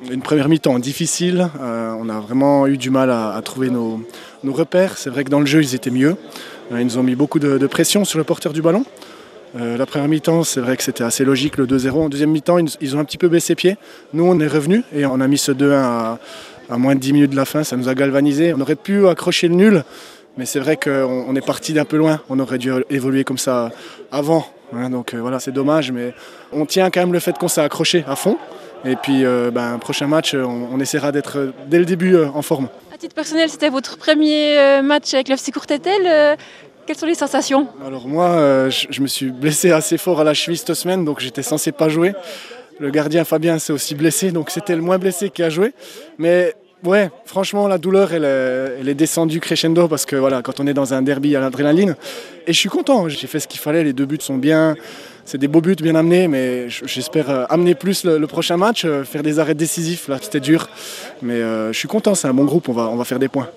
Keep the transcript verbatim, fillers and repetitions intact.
Une première mi-temps difficile, euh, on a vraiment eu du mal à, à trouver nos, nos repères. C'est vrai que dans le jeu ils étaient mieux, euh, ils nous ont mis beaucoup de, de pression sur le porteur du ballon. Euh, la première mi-temps, c'est vrai que c'était assez logique, le deux zéro. En deuxième mi-temps, ils, ils ont un petit peu baissé pied. Nous, on est revenus et on a mis ce deux un à, à moins de dix minutes de la fin. Ça nous a galvanisé. On aurait pu accrocher le nul, mais c'est vrai qu'on on est parti d'un peu loin. On aurait dû évoluer comme ça avant. Hein, donc euh, voilà, c'est dommage, mais on tient quand même le fait qu'on s'est accroché à fond. Et puis, euh, ben, prochain match, on, on essaiera d'être dès le début euh, en forme. À titre personnel, c'était votre premier euh, match avec l'F C Courtétel. Euh, quelles sont les sensations? Alors moi, euh, je, je me suis blessé assez fort à la cheville cette semaine, donc j'étais censé pas jouer. Le gardien Fabien s'est aussi blessé, donc c'était le moins blessé qui a joué. Mais ouais, franchement, la douleur, elle est, elle est descendue crescendo parce que voilà, quand on est dans un derby à l'adrénaline, et je suis content, j'ai fait ce qu'il fallait, les deux buts sont bien. C'est des beaux buts bien amenés, mais j'espère amener plus le, le prochain match, faire des arrêts décisifs. Là, c'était dur, mais euh, je suis content, c'est un bon groupe, on va, on va faire des points.